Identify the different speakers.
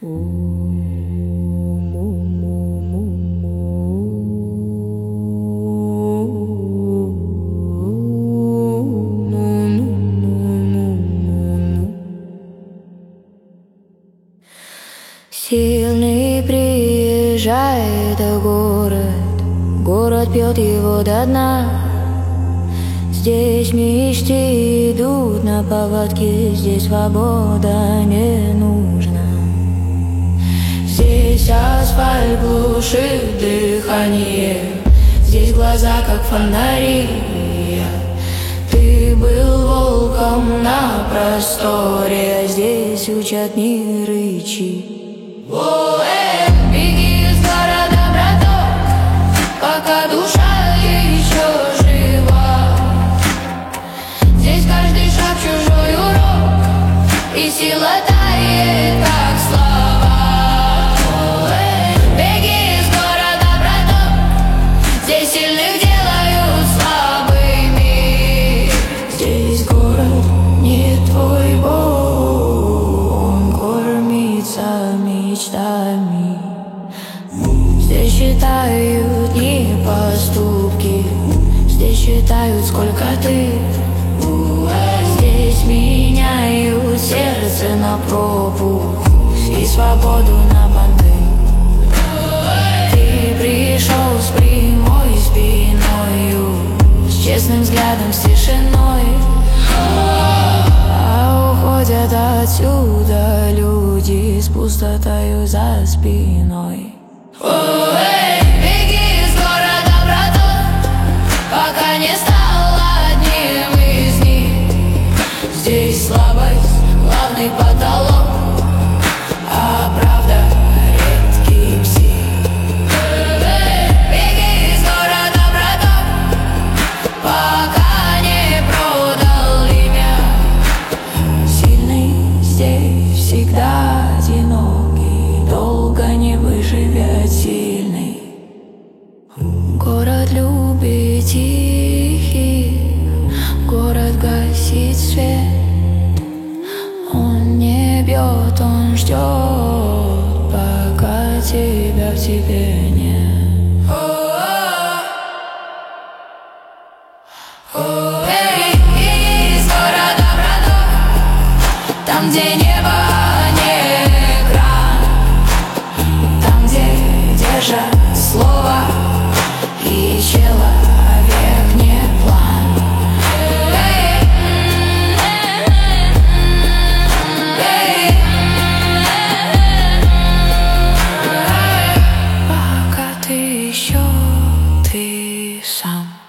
Speaker 1: Сильный приезжает в город пьет его до дна. Здесь мечты идут на поводке, здесь свобода не нужна. Здесь асфальт глушит дыхание, здесь глаза как фонари. Ты был волком на просторе, а здесь учат не рычи. Беги из города, браток, пока душа еще жива. Здесь каждый шаг чужой урок, и сила тает, как слова. Беги из города, браток, здесь сильных делают слабыми. Здесь город не твой бог, он кормится мечтами. Здесь считают не поступки, здесь считают, сколько ты. Здесь меняют сердце на пропуск и свободу на банды. Ты пришел с прямой спиною, с честным взглядом, с тишиной. А уходят отсюда люди с пустотою за спиной. Беги из города, браток, пока не стал одним из них. Здесь слабость — главный потолок, а правда — редкий псих. Беги из города, браток, пока не продал имя. Сильный здесь всегда одинокий, долго не выживет сильный. Город любит тихих, город гасит свет. Он не бьет, он ждет, пока тебя в тебе нет. Беги из города, браток, там, где небо не экран, там, где держат слово и человек не план. Пока ты еще ты сам.